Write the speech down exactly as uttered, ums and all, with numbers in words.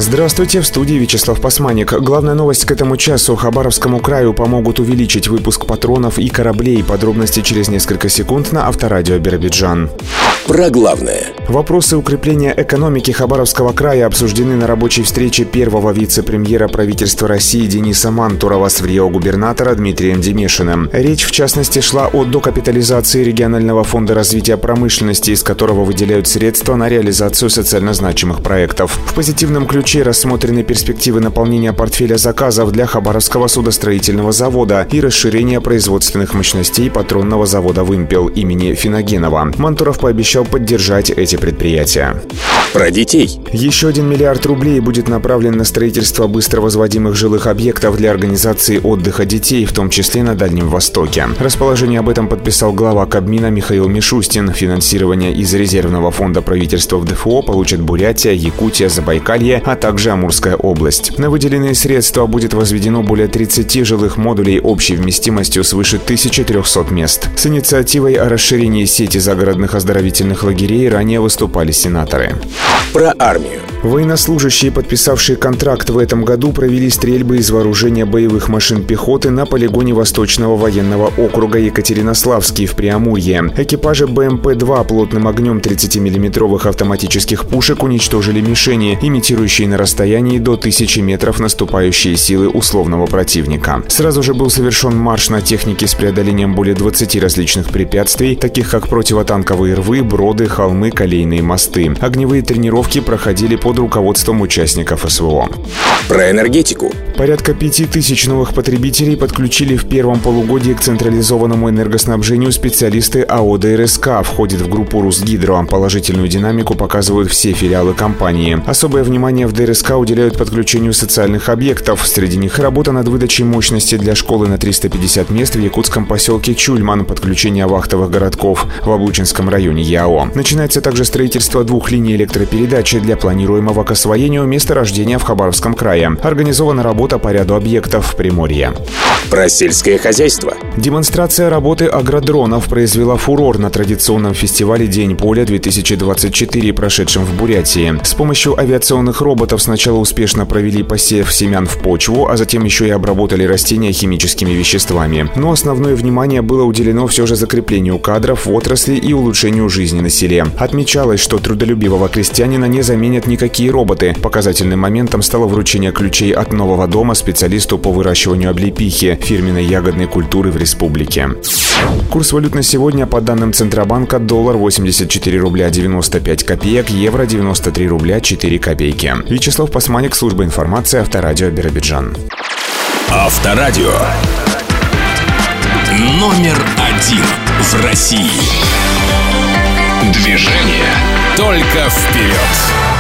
Здравствуйте, в студии Вячеслав Пасманик. Главная новость к этому часу. Хабаровскому краю помогут увеличить выпуск патронов и кораблей. Подробности через несколько секунд на Авторадио Биробиджан. Про главное. Вопросы укрепления экономики Хабаровского края обсуждены на рабочей встрече первого вице-премьера правительства России Дениса Мантурова с врио-губернатора Дмитрием Демешиным. Речь, в частности, шла о докапитализации регионального фонда развития промышленности, из которого выделяют средства на реализацию социально значимых проектов. В позитивном ключе рассмотрены перспективы наполнения портфеля заказов для Хабаровского судостроительного завода и расширения производственных мощностей патронного завода «Вымпел» имени Финогенова. Мантуров пообещал поддержать эти предприятия. Про детей. Еще один миллиард рублей будет направлен на строительство быстро возводимых жилых объектов для организации отдыха детей, в том числе на Дальнем Востоке. Расположение об этом подписал глава Кабмина Михаил Мишустин. Финансирование из резервного фонда правительства в ДФО получат Бурятия, Якутия, Забайкалье, а также Амурская область. На выделенные средства будет возведено более тридцати жилых модулей общей вместимостью свыше тысячи трехсот мест. С инициативой о расширении сети загородных оздоровительных лагерей ранее выступали сенаторы. Про армию. Военнослужащие, подписавшие контракт в этом году, провели стрельбы из вооружения боевых машин пехоты на полигоне Восточного военного округа Екатеринославский в Преамурье. Экипажи бэ эм пэ два плотным огнем тридцатимиллиметровых автоматических пушек уничтожили мишени, имитирующие на расстоянии до тысячи метров наступающие силы условного противника. Сразу же был совершен марш на технике с преодолением более двадцати различных препятствий, таких как противотанковые рвы, броды, холмы, колейные мосты. Огневые тренировки проходили под руководством участников эс вэ о. Про энергетику. Порядка пяти тысяч новых потребителей подключили в первом полугодии к централизованному энергоснабжению специалисты а о дэ эр эс ка, входит в группу Русгидро. Положительную динамику показывают все филиалы компании. Особое внимание в дэ эр эс ка уделяют подключению социальных объектов. Среди них работа над выдачей мощности для школы на триста пятьдесят мест в якутском поселке Чульман, подключение вахтовых городков в Облучинском районе ЯО. Начинается также строительство двух линий электропередачи для планируемого к освоению месторождения в Хабаровском крае. Организована работа по ряду объектов в Приморье. Про сельское хозяйство. Демонстрация работы агродронов произвела фурор на традиционном фестивале «День поля-две тысячи двадцать четыре», прошедшем в Бурятии. С помощью авиационных роботов сначала успешно провели посев семян в почву, а затем еще и обработали растения химическими веществами. Но основное внимание было уделено все же закреплению кадров в отрасли и улучшению жизни на селе. Отмечалось, что трудолюбивого крестьянина не заменят никакие роботы. Показательным моментом стало вручение ключей от нового дома специалисту по выращиванию облепихи, фирменной ягодной культуры в республике. Курс валют на сегодня, по данным Центробанка: доллар восемьдесят четыре рубля девяносто пять копеек, евро девяносто три рубля четыре копейки. Вячеслав Пасманик, служба информации, Авторадио Биробиджан. Авторадио. Номер один в России. Движение только вперед.